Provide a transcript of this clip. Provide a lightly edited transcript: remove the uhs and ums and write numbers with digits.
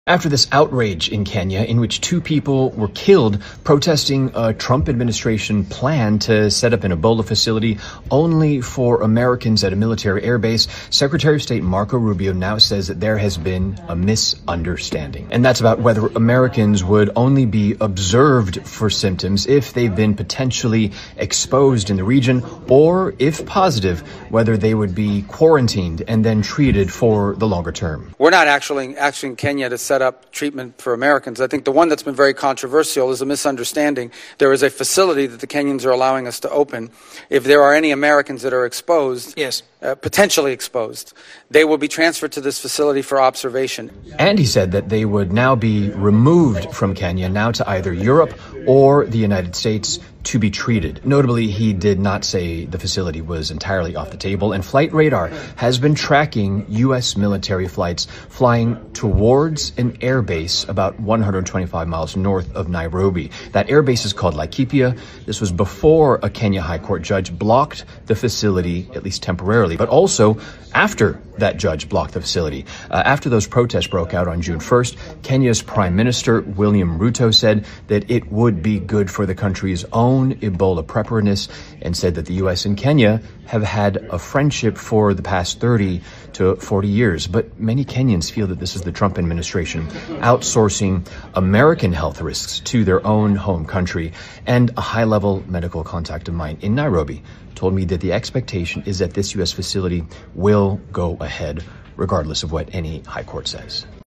After this outrage in Kenya, in which two people were killed protesting a Trump administration plan to set up an Ebola facility only for Americans at a military airbase, Secretary of State Marco Rubio now says that there has been a misunderstanding. And that's about whether Americans would only be observed for symptoms if they've been potentially exposed in the region, or if positive, whether they would be quarantined and then treated for the longer term. We're not actually asking Kenya to set up treatment for Americans. I think the one that's been very controversial is a misunderstanding. There is a facility that the Kenyans are allowing us to open. If there are any Americans that are exposed, potentially exposed, they will be transferred to this facility for observation. And he said that they would now be removed from Kenya, now to either Europe or the United States, to be treated. Notably, he did not say the facility was entirely off the table, and Flight Radar has been tracking U.S. military flights flying towards an airbase about 125 miles north of Nairobi. That airbase is called Laikipia. This was before a Kenya High Court judge blocked the facility, at least temporarily, but also after that judge blocked the facility. After those protests broke out on June 1st, Kenya's Prime Minister William Ruto said that it would be good for the country's own Ebola preparedness, and said that the U.S. and Kenya have had a friendship for the past 30 to 40 years. But many Kenyans feel that this is the Trump administration outsourcing American health risks to their own home country. And a high-level medical contact of mine in Nairobi told me that the expectation is that this U.S. facility will go ahead, regardless of what any high court says.